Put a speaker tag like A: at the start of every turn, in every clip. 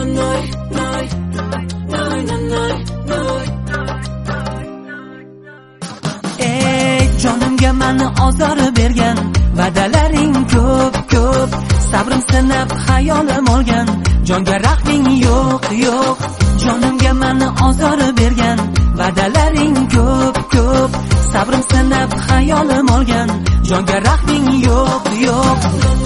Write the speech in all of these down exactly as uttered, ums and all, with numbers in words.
A: Ey jonimga meni ozor bergan, va'dalaring ko'p ko'p, sabrim sinib xayolim olgan, jonga rahming yo'q yo'q. Jonimga meni ozor bergan, va'dalaring ko'p ko'p, sabrim sinib xayolim olgan, jonga rahming yo'q yo'q.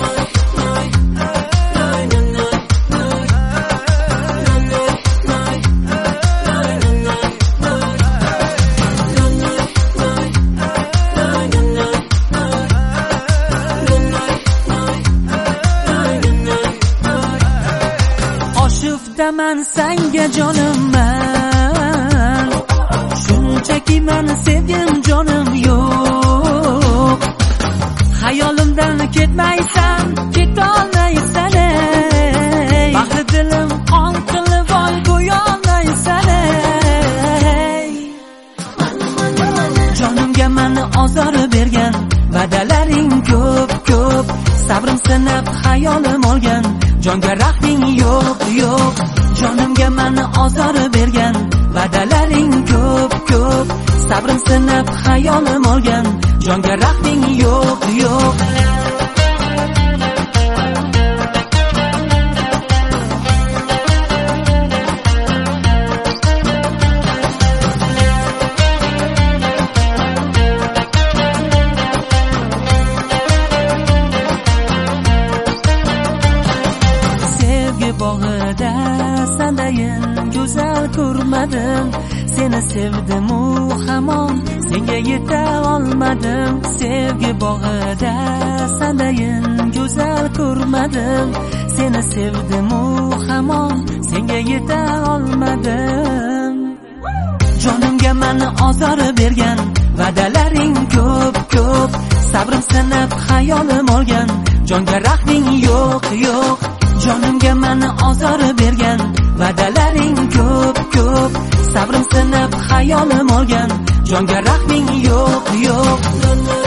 A: Man senga jonimman, shunchaki meni sevgin jonim yo'q. Hayolimdan ketmaysan, ketolmaysan ey, baxti dilim qon qilib ol go'yolmaysan ey. Jonimga meni ozor bergan, va'dalaring ko'p ko'p, sabrim sinib xayolim olgan, jonga rahming yo'q yo'q. Jonimga meni ozor bergan, va'dalaring ko'p ko'p, sabrim sinib xayolim olgan, jonga rahming yo'q yo'q. Bog'ida sandayin go'zal ko'rmadim, seni sevdim u hamon senga yeta olmadim. Sevgi bog'ida sandayin go'zal ko'rmadim, seni sevdim u hamon senga yeta olmadim. Jonimga meni ozor bergan, va'dalaring ko'p ko'p, sabrim sinib xayolim olgan, jonga rahming yo'q yo'q. Jonimga meni ozor bergan, va'dalaring ko'p ko'p, sabrim sinib xayolim olgan, jonga rahming yo'q yo'q.